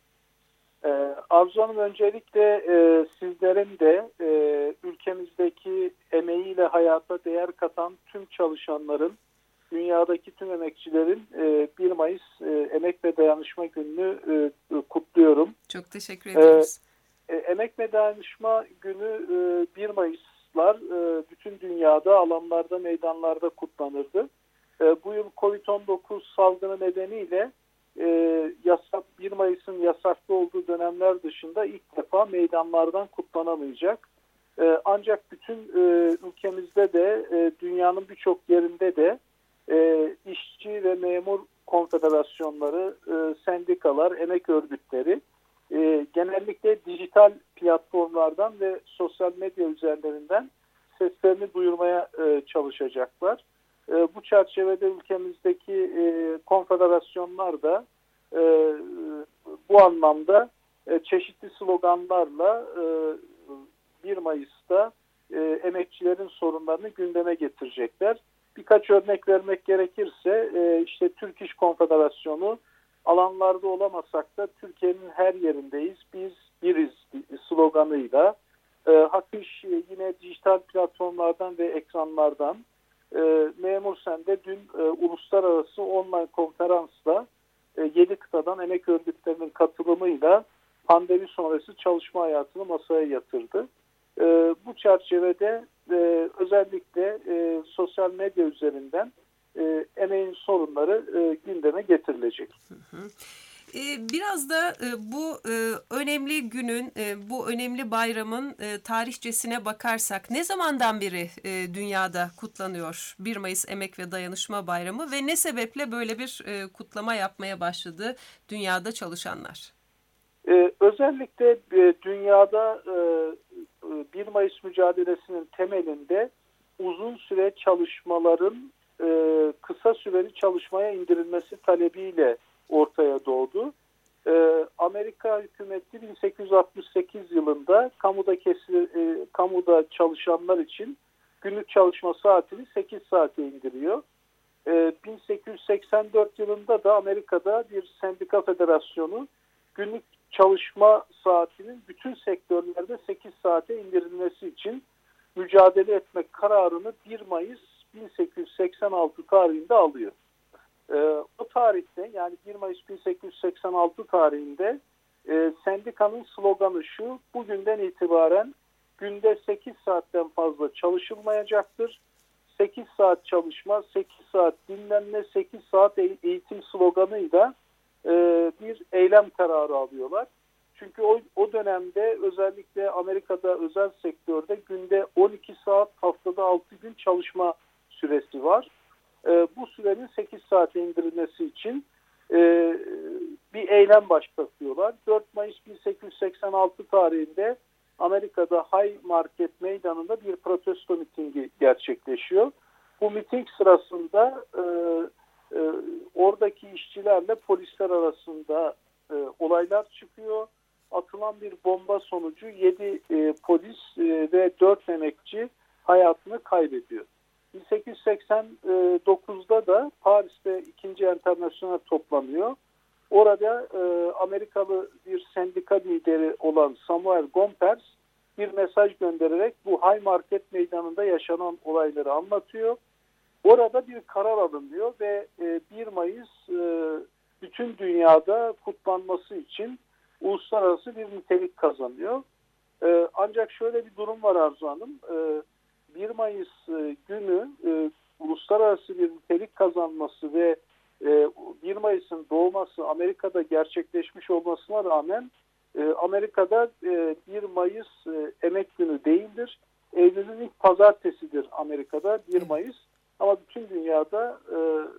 Ee, Arzu Hanım, öncelikle e, sizlerin de e, ülkemizdeki emeğiyle hayata değer katan tüm çalışanların, dünyadaki tüm emekçilerin e, bir Mayıs e, Emek ve Dayanışma Günü'nü e, kutluyorum. Çok teşekkür ediyoruz. E, Emek ve Dayanışma Günü e, bir Mayıs'lar e, bütün dünyada alanlarda, meydanlarda kutlanırdı. E, bu yıl kovid on dokuz salgını nedeniyle e, yasak, bir Mayıs'ın yasaklı olduğu dönemler dışında ilk defa meydanlardan kutlanamayacak. E, ancak bütün e, ülkemizde de e, dünyanın birçok yerinde de e, işçi ve memur konfederasyonları, e, sendikalar, emek örgütleri e, genellikle dijital platformlardan ve sosyal medya üzerlerinden seslerini duyurmaya e, çalışacaklar. E, bu çerçevede ülkemizdeki e, konfederasyonlar da e, bu anlamda e, çeşitli sloganlarla e, bir Mayıs'ta e, emekçilerin sorunlarını gündeme getirecekler. Birkaç örnek vermek gerekirse e, işte Türk İş Konfederasyonu, alanlarda olamasak da Türkiye'nin her yerindeyiz, biz biriz sloganıyla, e, Hak İş yine dijital platformlardan ve ekranlardan, e, Memur Sen'de dün e, uluslararası online konferansla e, yedi kıtadan emek örgütlerinin katılımıyla pandemi sonrası çalışma hayatını masaya yatırdı. E, bu çerçevede e, özellikle e, sosyal medya üzerinden e, emeğin sorunları e, gündeme getirilecek. Hı hı. Ee, biraz da e, bu e, önemli günün, e, bu önemli bayramın e, tarihçesine bakarsak ne zamandan beri e, dünyada kutlanıyor bir Mayıs Emek ve Dayanışma Bayramı ve ne sebeple böyle bir e, kutlama yapmaya başladı dünyada çalışanlar? Ee, özellikle e, dünyada e, bir Mayıs mücadelesinin temelinde uzun süre çalışmaların e, kısa süreli çalışmaya indirilmesi talebiyle ortaya doğdu. E, Amerika hükümeti bin sekiz yüz altmış sekiz yılında kamuda kesi, e, kamuda çalışanlar için günlük çalışma saatini sekiz saate indiriyor. E, bin sekiz yüz seksen dört yılında da Amerika'da bir sendika federasyonu günlük çalışma saatinin bütün sektörlerde sekiz saate indirilmesi için mücadele etmek kararını bir Mayıs bin sekiz yüz seksen altı tarihinde alıyor. Ee, o tarihte yani bir Mayıs bin sekiz yüz seksen altı tarihinde e, sendikanın sloganı şu: bugünden itibaren günde sekiz saatten fazla çalışılmayacaktır. sekiz saat çalışma, sekiz saat dinlenme, sekiz saat eğitim sloganıyla e, bir eylem kararı alıyorlar. Çünkü o, o dönemde özellikle Amerika'da özel sektörde günde on iki saat, haftada altı gün çalışma süresi var. E, bu sürenin sekiz saate indirilmesi için e, bir eylem başlatıyorlar. dört Mayıs bin sekiz yüz seksen altı tarihinde Amerika'da High Market Meydanı'nda bir protesto mitingi gerçekleşiyor. Bu miting sırasında e, e, oradaki işçilerle polisler arasında e, olaylar çıkıyor. Atılan bir bomba sonucu yedi e, polis e, ve dört emekçi hayatını kaybediyor. bin sekiz yüz seksen dokuzda da Paris'te ikinci Enternasyonel toplanıyor. Orada e, Amerikalı bir sendika lideri olan Samuel Gompers bir mesaj göndererek bu High Market Meydanı'nda yaşanan olayları anlatıyor. Orada bir karar alınıyor ve e, bir Mayıs e, bütün dünyada kutlanması için uluslararası bir nitelik kazanıyor. E, ancak şöyle bir durum var Arzu Hanım. E, bir Mayıs e, günü e, uluslararası bir nitelik kazanması ve e, bir Mayıs'ın doğması Amerika'da gerçekleşmiş olmasına rağmen e, Amerika'da e, bir Mayıs e, emek günü değildir. Eylül'ün ilk pazartesidir Amerika'da bir Mayıs. Ama bütün dünyada e,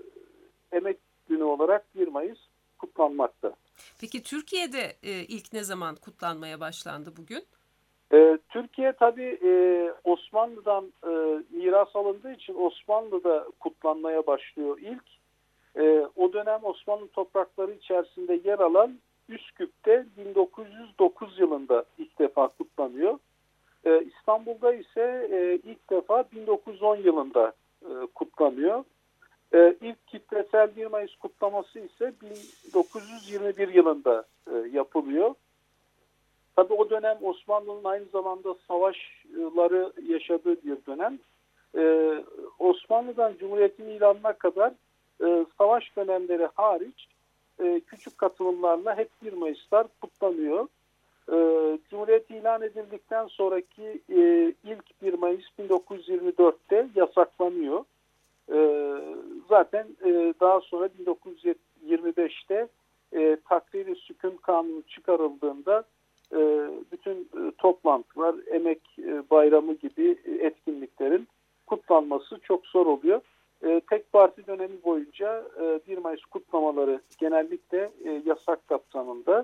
emek günü olarak bir Mayıs kutlanmakta. Peki Türkiye'de e, ilk ne zaman kutlanmaya başlandı bugün? E, Türkiye tabii e, Osmanlı'dan e, miras alındığı için Osmanlı'da kutlanmaya başlıyor ilk. E, o dönem Osmanlı toprakları içerisinde yer alan Üsküp'te bin dokuz yüz dokuz yılında ilk defa kutlanıyor. E, İstanbul'da ise e, ilk defa bin dokuz yüz on yılında e, kutlanıyor. E, ilk kitlesel bir Mayıs kutlaması ise bin dokuz yüz yirmi bir yılında e, yapılıyor. Tabii o dönem Osmanlı'nın aynı zamanda savaşları yaşadığı bir dönem. Ee, Osmanlı'dan Cumhuriyet'in ilanına kadar e, savaş dönemleri hariç e, küçük katılımlarla hep bir Mayıs'lar kutlanıyor. E, Cumhuriyet ilan edildikten sonraki e, ilk bir Mayıs bin dokuz yüz yirmi dörtte yasaklanıyor. E, zaten e, daha sonra bin dokuz yüz yirmi beşte e, Takrir-i Sükun Kanunu çıkarıldığında bütün toplantılar, emek bayramı gibi etkinliklerin kutlanması çok zor oluyor. Tek parti dönemi boyunca bir Mayıs kutlamaları genellikle yasak kapsamında.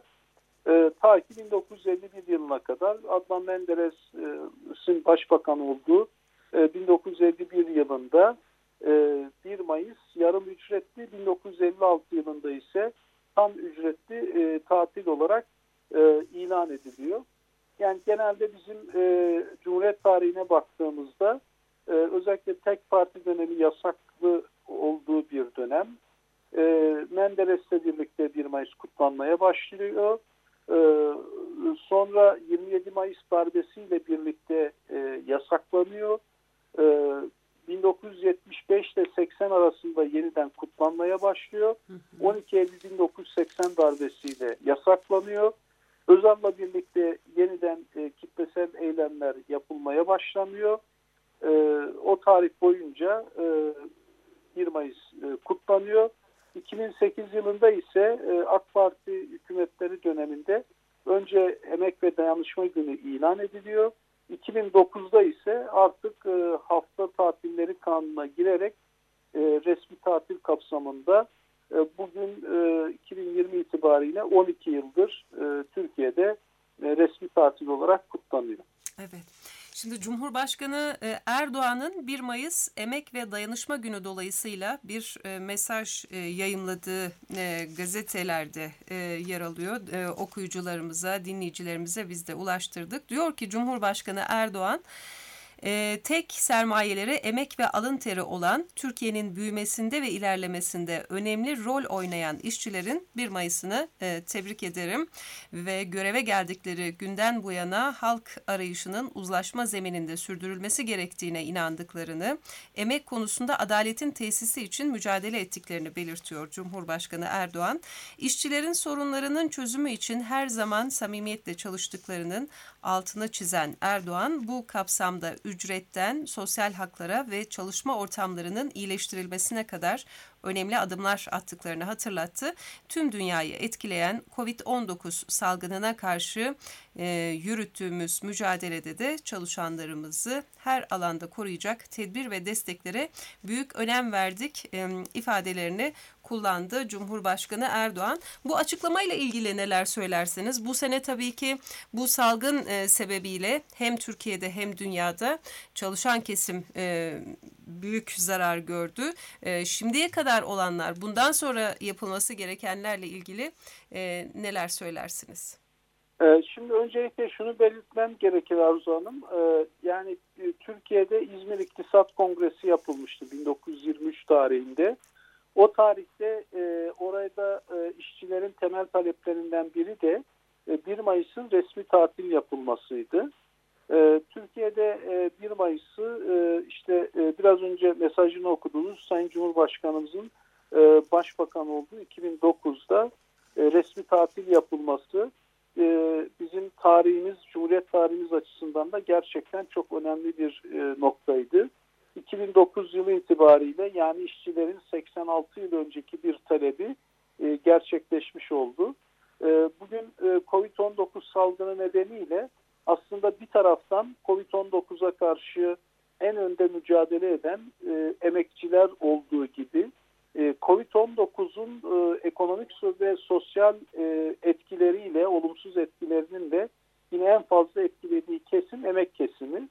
Ta ki bin dokuz yüz elli bir yılına kadar Adnan Menderes'in başbakan olduğu bin dokuz yüz elli bir yılında bir Mayıs yarım ücretli, bin dokuz yüz elli altı yılında ise tam ücretli tatil olarak E, ilan ediliyor. Yani genelde bizim e, Cumhuriyet tarihine baktığımızda e, özellikle tek parti dönemi yasaklı olduğu bir dönem. E, Menderes'le birlikte bir Mayıs kutlanmaya başlıyor. E, sonra yirmi yedi Mayıs darbesiyle birlikte e, yasaklanıyor. E, bin dokuz yüz yetmiş beş ile seksen arasında yeniden kutlanmaya başlıyor. on iki Eylül bin dokuz yüz seksen darbesiyle yasaklanıyor. Özal'la birlikte yeniden e, kitlesel eylemler yapılmaya başlanıyor. E, o tarih boyunca e, bir Mayıs e, kutlanıyor. iki bin sekiz yılında ise AK Parti hükümetleri döneminde önce Emek ve Dayanışma Günü ilan ediliyor. iki bin dokuzda ise artık hafta tatilleri kanununa girerek resmi tatil kapsamında bugün iki bin yirmi itibariyle on iki yıldır Türkiye'de resmi tatil olarak kutlanıyor. Evet. Şimdi Cumhurbaşkanı Erdoğan'ın bir Mayıs Emek ve Dayanışma Günü dolayısıyla bir mesaj yayımladığı gazetelerde yer alıyor. Okuyucularımıza, dinleyicilerimize biz de ulaştırdık. Diyor ki Cumhurbaşkanı Erdoğan, Ee, tek sermayeleri emek ve alın teri olan Türkiye'nin büyümesinde ve ilerlemesinde önemli rol oynayan işçilerin bir Mayıs'ını e, tebrik ederim ve göreve geldikleri günden bu yana halk arayışının uzlaşma zemininde sürdürülmesi gerektiğine inandıklarını, emek konusunda adaletin tesisi için mücadele ettiklerini belirtiyor Cumhurbaşkanı Erdoğan. İşçilerin sorunlarının çözümü için her zaman samimiyetle çalıştıklarının altını çizen Erdoğan, bu kapsamda ücretten sosyal haklara ve çalışma ortamlarının iyileştirilmesine kadar önemli adımlar attıklarını hatırlattı. Tüm dünyayı etkileyen kovid on dokuz salgınına karşı e, yürüttüğümüz mücadelede de çalışanlarımızı her alanda koruyacak tedbir ve desteklere büyük önem verdik e, ifadelerini kullandı Cumhurbaşkanı Erdoğan. Bu açıklamayla ilgili neler söylerseniz, bu sene tabii ki bu salgın e, sebebiyle hem Türkiye'de hem dünyada çalışan kesim e, büyük zarar gördü. E, şimdiye kadar olanlar, bundan sonra yapılması gerekenlerle ilgili e, neler söylersiniz? E, şimdi öncelikle şunu belirtmem gerekir Arzu Hanım. E, yani e, Türkiye'de İzmir İktisat Kongresi yapılmıştı bin dokuz yüz yirmi üç tarihinde. O tarihte e, orada e, işçilerin temel taleplerinden biri de e, bir Mayıs'ın resmi tatil yapılmasıydı. E, Türkiye'de e, bir Mayıs'ı e, işte e, biraz önce mesajını okuduğunuz Sayın Cumhurbaşkanımızın e, başbakan olduğu iki bin dokuzda e, resmi tatil yapılması e, bizim tarihimiz, Cumhuriyet tarihimiz açısından da gerçekten çok önemli bir e, noktaydı. iki bin dokuz yılı itibariyle yani işçilerin seksen altı yıl önceki bir talebi e, gerçekleşmiş oldu. E, bugün e, kovid on dokuz salgını nedeniyle aslında bir taraftan kovid on dokuza karşı en önde mücadele eden e, emekçiler olduğu gibi e, kovid on dokuzun e, ekonomik ve sosyal e, etkileriyle, olumsuz etkilerinin de yine en fazla etkilediği kesim emek kesimi.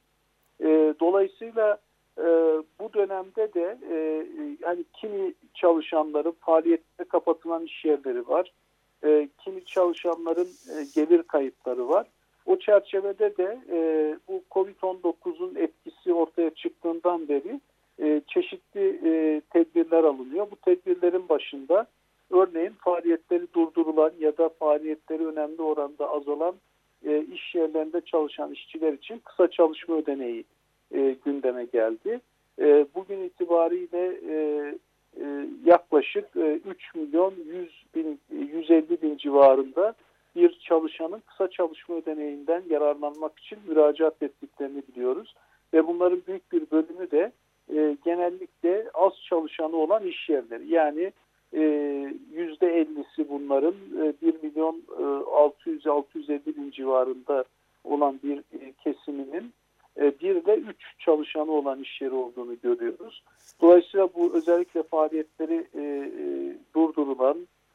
E, dolayısıyla e, bu dönemde de e, yani kimi çalışanların faaliyette kapatılan iş yerleri var, e, kimi çalışanların e, gelir kayıpları var. O çerçevede de e, bu kovid on dokuzun etkisi ortaya çıktığından beri e, çeşitli e, tedbirler alınıyor. Bu tedbirlerin başında örneğin faaliyetleri durdurulan ya da faaliyetleri önemli oranda azalan e, iş yerlerinde çalışan işçiler için kısa çalışma ödeneği e, gündeme geldi. E, bugün itibariyle e, e, yaklaşık e, üç milyon yüz bin, yüz elli bin civarında bir çalışanın kısa çalışma ödeneğinden yararlanmak için müracaat ettiklerini biliyoruz. Ve bunların büyük bir bölümü de e, genellikle az çalışanı olan iş yerleri. Yani e, yüzde ellisi bunların e, bir milyon altı yüz altı yüz elli bin civarında olan bir e, kesiminin e, bir ile üç çalışanı olan iş yeri olduğunu görüyoruz. Dolayısıyla bu özellikle faaliyetleri e, e, durdurulan,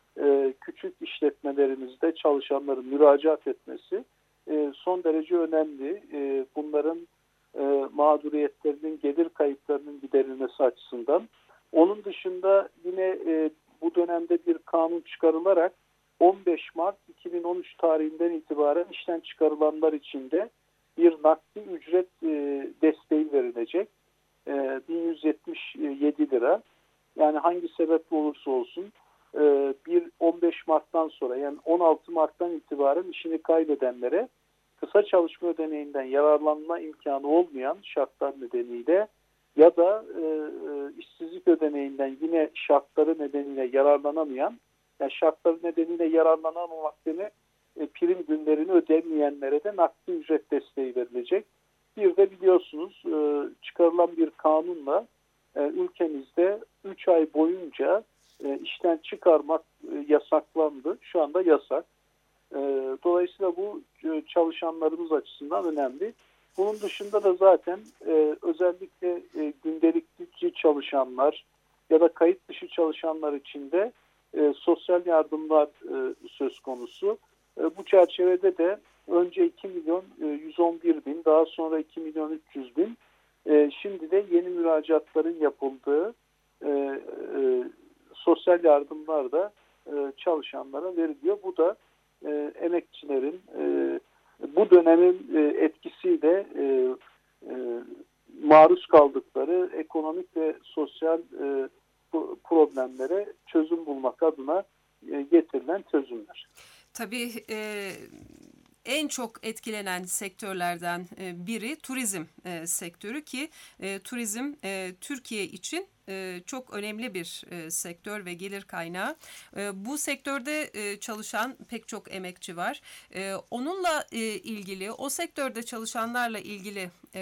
küçük işletmelerimizde çalışanların müracaat etmesi son derece önemli. Bunların mağduriyetlerinin, gelir kayıplarının giderilmesi açısından. Onun dışında yine bu dönemde bir kanun çıkarılarak on beş Mart iki bin on üç tarihinden itibaren işten çıkarılanlar için de bir nakdi ücret desteği verilecek. bin yüz yetmiş yedi lira. Yani hangi sebeple olursa olsun bir on beş Mart'tan sonra yani on altı Mart'tan itibaren işini kaybedenlere kısa çalışma ödeneğinden yararlanma imkanı olmayan şartlar nedeniyle ya da e, işsizlik ödeneğinden yine şartları nedeniyle yararlanamayan, yani şartları nedeniyle yararlanamamak demek e, prim günlerini ödemeyenlere de nakdi ücret desteği verilecek. Bir de biliyorsunuz e, çıkarılan bir kanunla e, ülkemizde üç ay boyunca e, işten çıkarmak e, yasaklandı. Şu anda yasak. E, dolayısıyla bu e, çalışanlarımız açısından önemli. Bunun dışında da zaten e, özellikle e, gündelikçi çalışanlar ya da kayıt dışı çalışanlar için de e, sosyal yardımlar e, söz konusu. E, bu çerçevede de önce iki milyon yüz on bir bin, daha sonra iki milyon üç yüz bin, e, şimdi de yeni müracaatların yapıldığı e, e, sosyal yardımlar da e, çalışanlara veriliyor. Bu da e, emekçilerin e, bu dönemin e, etkisiyle e, e, maruz kaldıkları ekonomik ve sosyal e, problemlere çözüm bulmak adına e, getirilen çözümler. Tabii e, en çok etkilenen sektörlerden e, biri turizm e, sektörü ki e, turizm e, Türkiye için e, çok önemli bir e, sektör ve gelir kaynağı. E, bu sektörde e, çalışan pek çok emekçi var. E, onunla e, ilgili, o sektörde çalışanlarla ilgili e,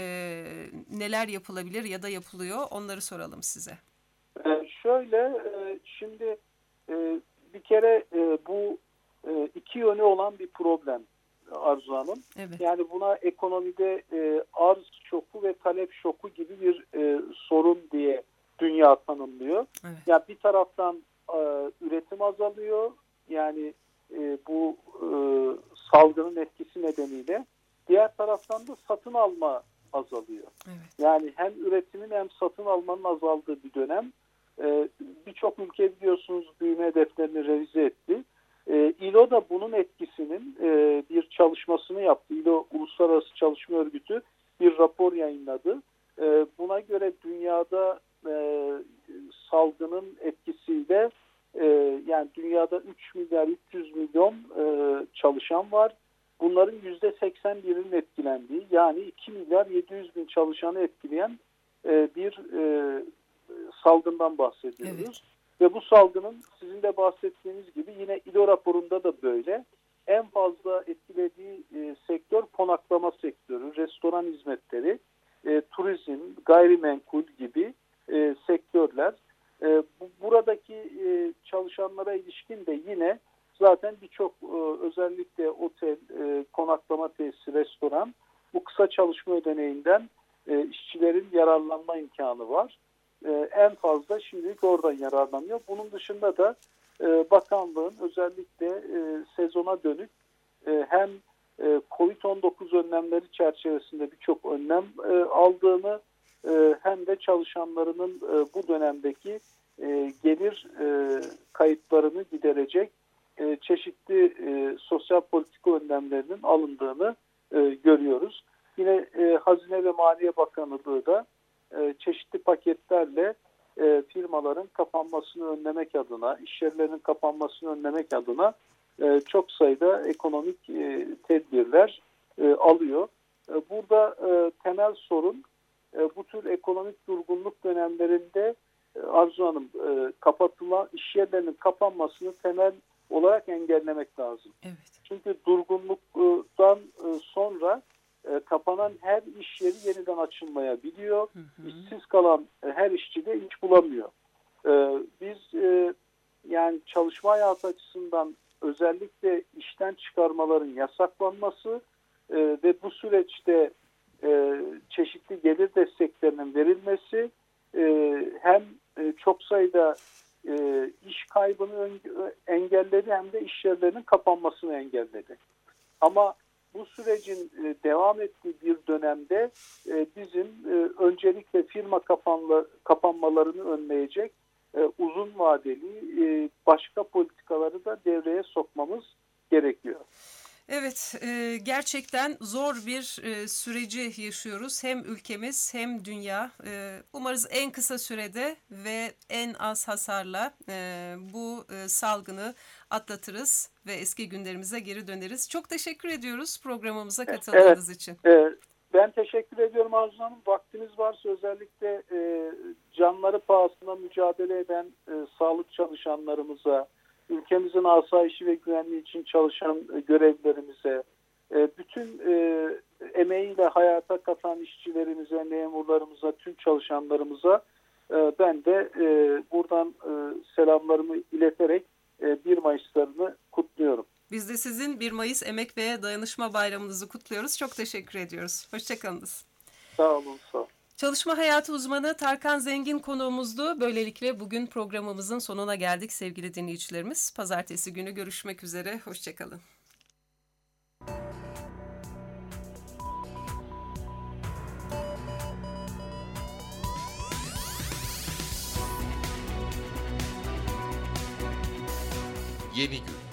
neler yapılabilir ya da yapılıyor, onları soralım size. E, şöyle, e, şimdi e, bir kere e, bu e, iki yönü olan bir problem Arzu Hanım. Evet. Yani buna ekonomide e, arz şoku ve talep şoku gibi bir e, sorun diye dünya tanımlıyor. Evet. Yani bir taraftan e, üretim azalıyor. Yani e, bu e, salgının etkisi nedeniyle. Diğer taraftan da satın alma azalıyor. Evet. Yani hem üretimin hem satın almanın azaldığı bir dönem. E, Birçok ülke biliyorsunuz büyüme hedeflerini revize etti. E, İ L O da bunun etkisinin e, bir çalışmasını yaptı. İ L O Uluslararası Çalışma Örgütü bir rapor yayınladı. E, buna göre dünyada e, salgının etkisiyle e, yani dünyada üç milyar üç yüz milyon e, çalışan var. Bunların yüzde seksen birinin etkilendiği, yani iki milyar yedi yüz bin çalışanı etkileyen e, bir e, salgından bahsediyoruz. Evet. Ve bu salgının sizin de bahsettiğiniz gibi yine İ L O raporunda da böyle. En fazla etkilediği e, sektör konaklama sektörü, restoran hizmetleri, e, turizm, gayrimenkul gibi e, sektörler. E, bu, buradaki e, çalışanlara ilişkin de yine zaten birçok e, özellikle otel, e, konaklama tesisi, restoran bu kısa çalışma ödeneğinden e, işçilerin yararlanma imkanı var. E, en fazla şimdilik oradan yararlanıyor. Bunun dışında da e, bakanlığın özellikle e, sezona dönük e, hem e, kovid on dokuz önlemleri çerçevesinde birçok önlem e, aldığını e, hem de çalışanlarının e, bu dönemdeki e, gelir e, kayıplarını giderecek e, çeşitli e, sosyal politika önlemlerinin alındığını e, görüyoruz. Yine e, Hazine ve Maliye Bakanlığı da e, çeşitli paketlerle e, firmaların kapanmasını önlemek adına, iş yerlerinin kapanmasını önlemek adına e, çok sayıda ekonomik e, tedbirler e, alıyor. E, burada e, temel sorun e, bu tür ekonomik durgunluk dönemlerinde e, Arzu Hanım e, kapatılan iş yerlerinin kapanmasını temel olarak engellemek lazım. Evet. Çünkü durgunluktan e, sonra e, kapanan her iş yeri yeniden açılmayabiliyor. Hı hı. İşsiz kalan e, her işçi de iş bulamıyor. E, biz e, yani çalışma hayatı açısından özellikle işten çıkarmaların yasaklanması e, ve bu süreçte e, çeşitli gelir desteklerinin verilmesi e, hem e, çok sayıda e, iş kaybını engelledi hem de iş yerlerinin kapanmasını engelledi. Ama bu sürecin e, devam ettiği bir dönemde e, bizim e, öncelikle firma kapanla, kapanmalarını önleyecek e, uzun vadeli e, başka politikaları da devreye sokmamız gerekiyor. Evet, e, gerçekten zor bir e, süreci yaşıyoruz. Hem ülkemiz hem dünya. E, umarız en kısa sürede ve en az hasarla e, bu e, salgını atlatırız ve eski günlerimize geri döneriz. Çok teşekkür ediyoruz programımıza katıldığınız evet, için. Evet, ben teşekkür ediyorum Arzu Hanım. Vaktiniz varsa özellikle e, canları pahasına mücadele eden e, sağlık çalışanlarımıza, ülkemizin asayişi ve güvenliği için çalışan e, görevlilerimize, e, bütün e, emeğiyle hayata katan işçilerimize, memurlarımıza, tüm çalışanlarımıza E, ben de e, buradan e, selamlarımı ileterek e, bir Mayıslarını kutluyorum. Biz de sizin bir Mayıs Emek ve Dayanışma Bayramınızı kutluyoruz. Çok teşekkür ediyoruz. Hoşçakalınız. Sağ olun, sağ olun. Çalışma hayatı uzmanı Tarkan Zengin konuğumuzdu. Böylelikle bugün programımızın sonuna geldik sevgili dinleyicilerimiz. Pazartesi günü görüşmek üzere. Hoşçakalın. Yeni gün.